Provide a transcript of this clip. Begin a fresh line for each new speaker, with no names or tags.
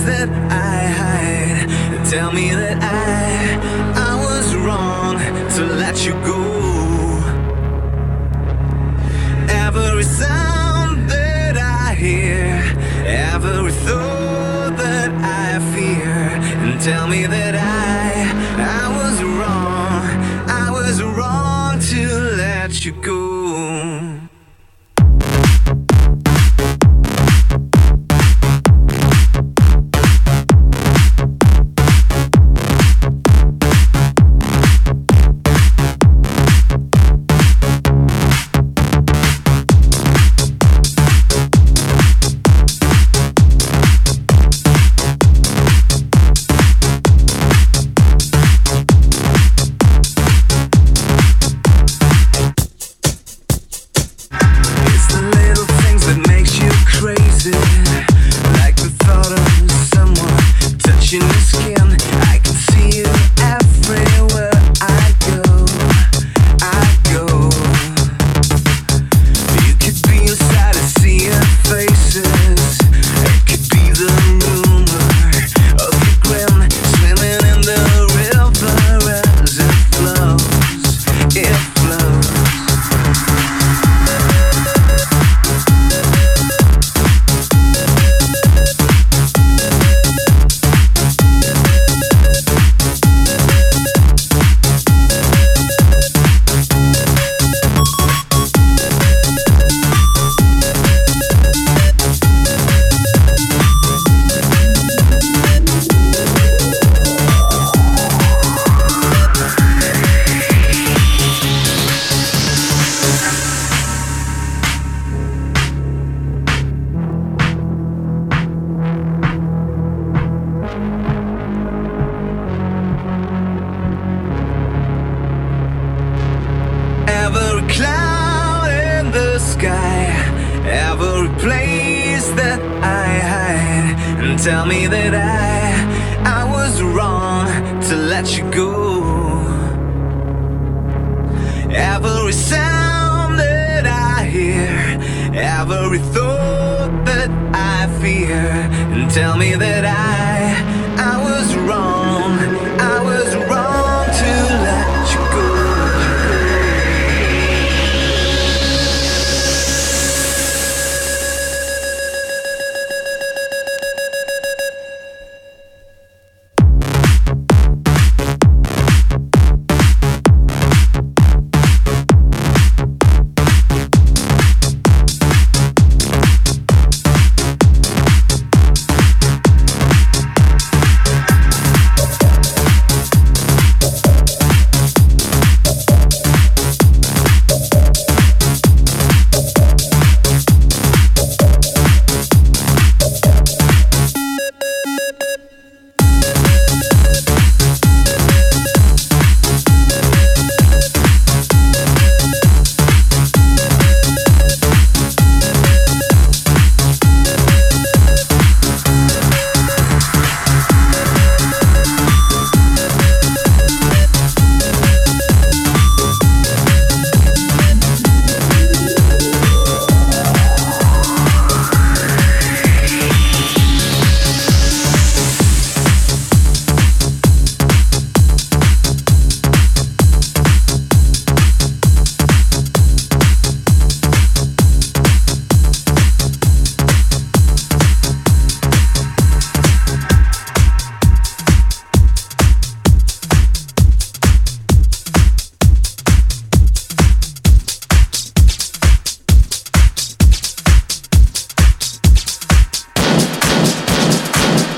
that I hide. Tell me that I was wrong to let you go. Every sound that I hear, every thought that I fear, and tell me that I was wrong to let you go. Tell me that I was wrong to let you go. Every sound that I hear, every thought that I fear, and tell me that I